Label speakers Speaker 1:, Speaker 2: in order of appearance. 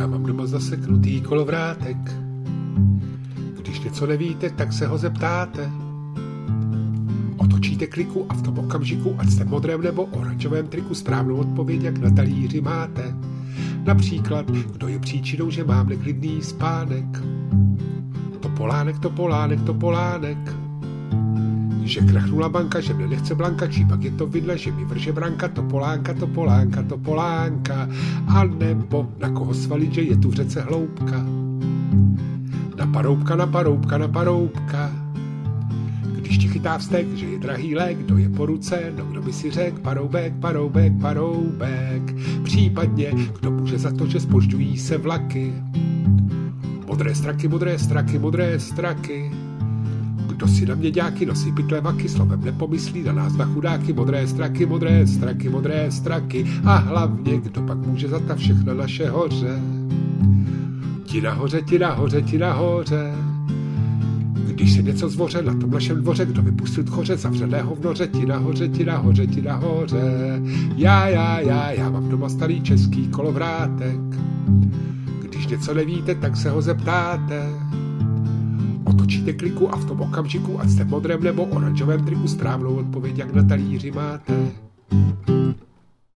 Speaker 1: Já mám doma zaseknutý kolovrátek. Když něco nevíte, tak se ho zeptáte. Otočíte kliku a v tom okamžiku, ať jste v modrém nebo oranžovém triku, správnou odpověď, jak na talíři máte. Například, kdo je příčinou, že mám neklidný spánek. Topolánek, topolánek, topolánek. Že krachnula banka, že mne nechce Blanka, či pak je to vidle, že mi vrže branka, topolánka, topolánka, topolánka. A nebo na koho svalit, že je tu v řece hloubka. Na paroubka, na paroubka, na paroubka. Když ti chytá vztek, že je drahý lék, kdo je po ruce, no kdo by si řekl paroubek, paroubek, paroubek. Případně, kdo může za to, že zpožďují se vlaky. Modré straky, modré straky, modré straky. Kdo si na mě děláky nosí pytle vaky, slovem nepomyslí na nás dva chudáky, modré straky, modré straky, modré straky. A hlavně, kdo pak může za ta všechna naše hoře. Ti nahoře, ti nahoře, ti nahoře. Když se něco zvoře na tom našem dvoře, kdo vypustil tchoře zavřeného v noře, ti nahoře, ti nahoře, ti nahoře. Já mám doma starý český kolovrátek. Když něco nevíte, tak se ho zeptáte. Otočíte kliku a v tom okamžiku, ať jste v modrém nebo oranžovém triku, správnou odpověď, jak na talíři máte.